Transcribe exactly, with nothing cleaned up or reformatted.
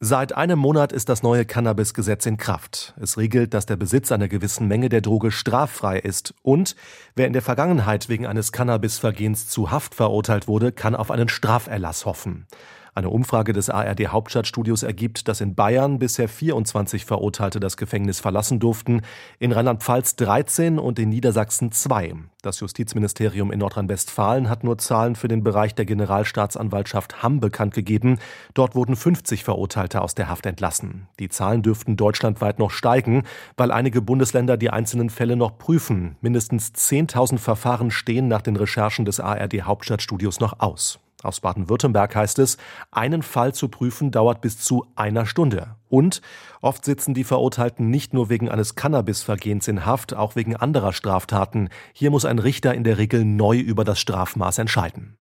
Seit einem Monat ist das neue Cannabis-Gesetz in Kraft. Es regelt, dass der Besitz einer gewissen Menge der Droge straffrei ist und wer in der Vergangenheit wegen eines Cannabis-Vergehens zu Haft verurteilt wurde, kann auf einen Straferlass hoffen. Eine Umfrage des A R D-Hauptstadtstudios ergibt, dass in Bayern bisher vierundzwanzig Verurteilte das Gefängnis verlassen durften, in Rheinland-Pfalz dreizehn und in Niedersachsen zwei. Das Justizministerium in Nordrhein-Westfalen hat nur Zahlen für den Bereich der Generalstaatsanwaltschaft Hamm bekannt gegeben. Dort wurden fünfzig Verurteilte aus der Haft entlassen. Die Zahlen dürften deutschlandweit noch steigen, weil einige Bundesländer die einzelnen Fälle noch prüfen. Mindestens zehntausend Verfahren stehen nach den Recherchen des A R D-Hauptstadtstudios noch aus. Aus Baden-Württemberg heißt es, einen Fall zu prüfen dauert bis zu einer Stunde. Und oft sitzen die Verurteilten nicht nur wegen eines Cannabis-Vergehens in Haft, auch wegen anderer Straftaten. Hier muss ein Richter in der Regel neu über das Strafmaß entscheiden.